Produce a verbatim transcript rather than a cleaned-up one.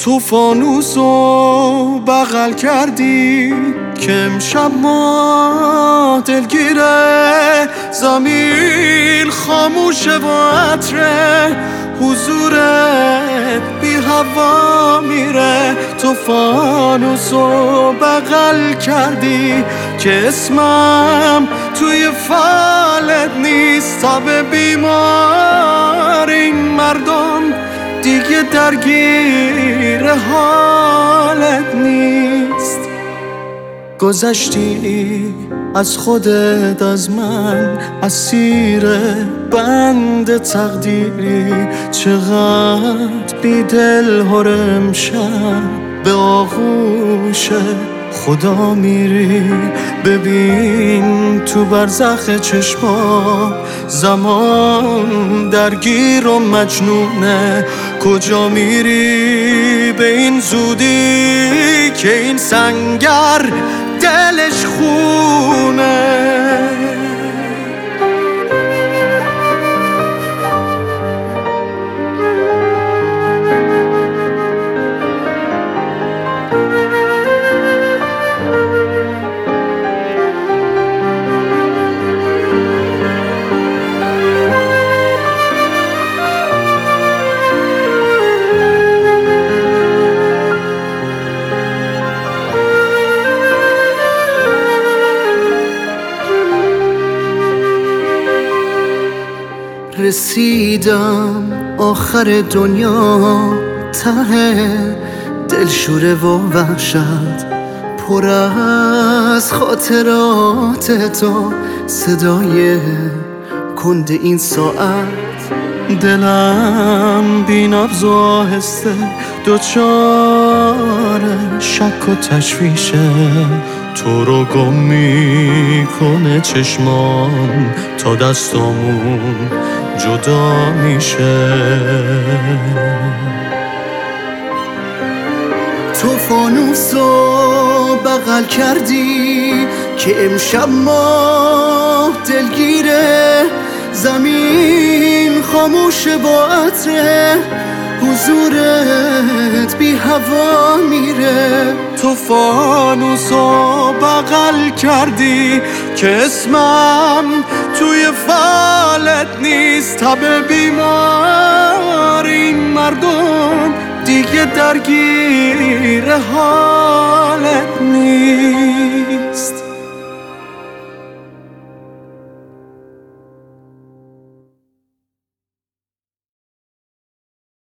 تو فانوسو بغل کردی که امشب ما دلگیره، زمین خاموشه و عطره حضورت بی هوا میره. تو فانوسو بغل کردی که اسمم توی فالت نیست، تب بیمار این مردم دیگه درگیر حالت نیست. گذشتی از خودت، از من، اسیر بند تقدیری. چقدر بی دل هر امشب به آغوش خدا میری. ببین تو برزخ چشما زمان درگیر و مجنونه. کجا میری به این زودی که این سنگر دلش خونه؟ رسیدم آخر دنیا، ته دلشوره و وحشت، پر از خاطرات تو، صدای کند این ساعت. دلم بی نبض و آهسته دوچار شک و تشویشه. تو رو گم میکنه چشمام تا دستامون جدا میشه. تو فانوسو بغل کردی که امشب ما دلگیره، زمین خاموشه با عطره حضورت بی هوا میره. تو فانوسو بغل کردی که اسمم توی فالت نیست، تب بیمار این مردم دیگه درگیر حالت نیست.